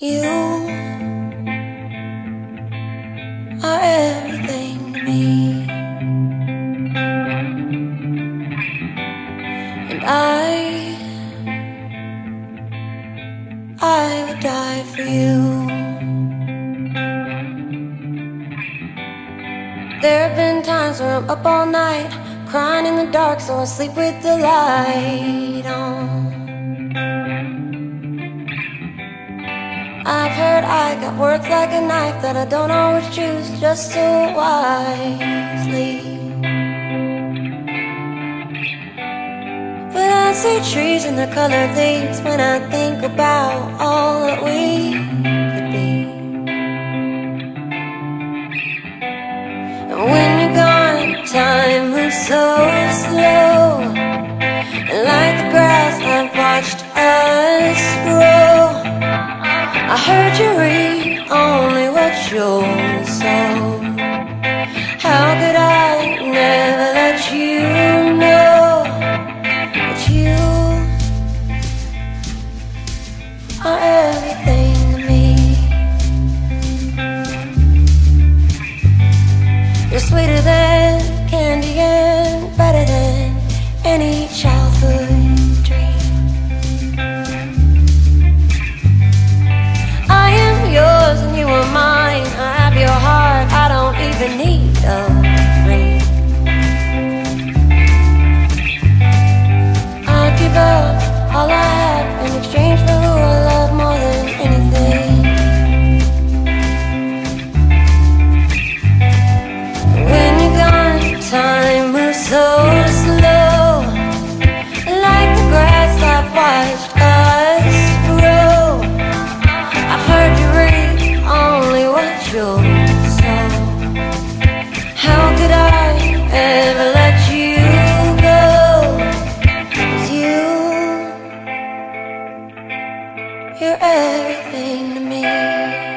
You are everything to me, and I would die for you. There have been times where I'm up all night, crying in the dark so I sleep with the light on. I've heard I got words like a knife that I don't always choose just so wisely. But I see trees and their colored leaves when I think about all that we could be. And when you're gone, time moves so slow, and like the grass I've watched us grow. I heard you read only what you sow. How could I never let you know that you are everything to me? You're sweeter than candy and better than any childhood dream. Yours and you are mine. I have your heart, I don't even need a ring. I'd give up all I have in exchange for who I love more than anything. When you're gone, time moves so slow, like the grass I've watched us grow. I've heard you read only what you sow. How could I ever let you go? 'Cause you're everything to me.